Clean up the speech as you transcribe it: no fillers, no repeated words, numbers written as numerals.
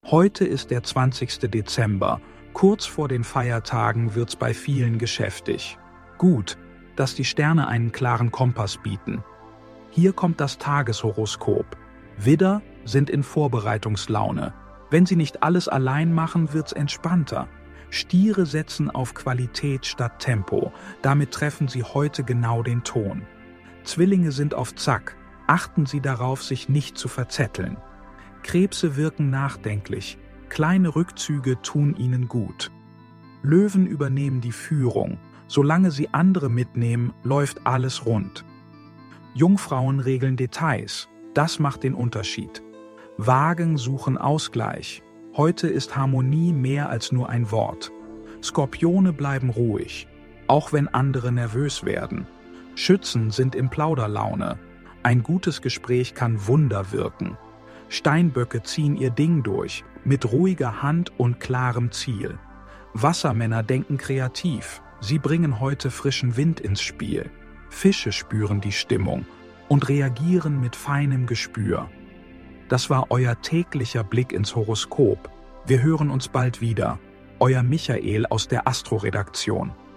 Heute ist der 20. Dezember. Kurz vor den Feiertagen wird's bei vielen geschäftig. Gut, dass die Sterne einen klaren Kompass bieten. Hier kommt das Tageshoroskop. Widder sind in Vorbereitungslaune. Wenn sie nicht alles allein machen, wird's entspannter. Stiere setzen auf Qualität statt Tempo. Damit treffen sie heute genau den Ton. Zwillinge sind auf Zack. Achten Sie darauf, sich nicht zu verzetteln. Krebse wirken nachdenklich. Kleine Rückzüge tun ihnen gut. Löwen übernehmen die Führung. Solange sie andere mitnehmen, läuft alles rund. Jungfrauen regeln Details. Das macht den Unterschied. Wagen suchen Ausgleich. Heute ist Harmonie mehr als nur ein Wort. Skorpione bleiben ruhig, auch wenn andere nervös werden. Schützen sind in Plauderlaune. Ein gutes Gespräch kann Wunder wirken. Steinböcke ziehen ihr Ding durch, mit ruhiger Hand und klarem Ziel. Wassermänner denken kreativ. Sie bringen heute frischen Wind ins Spiel. Fische spüren die Stimmung und reagieren mit feinem Gespür. Das war euer täglicher Blick ins Horoskop. Wir hören uns bald wieder. Euer Michael aus der Astro-Redaktion.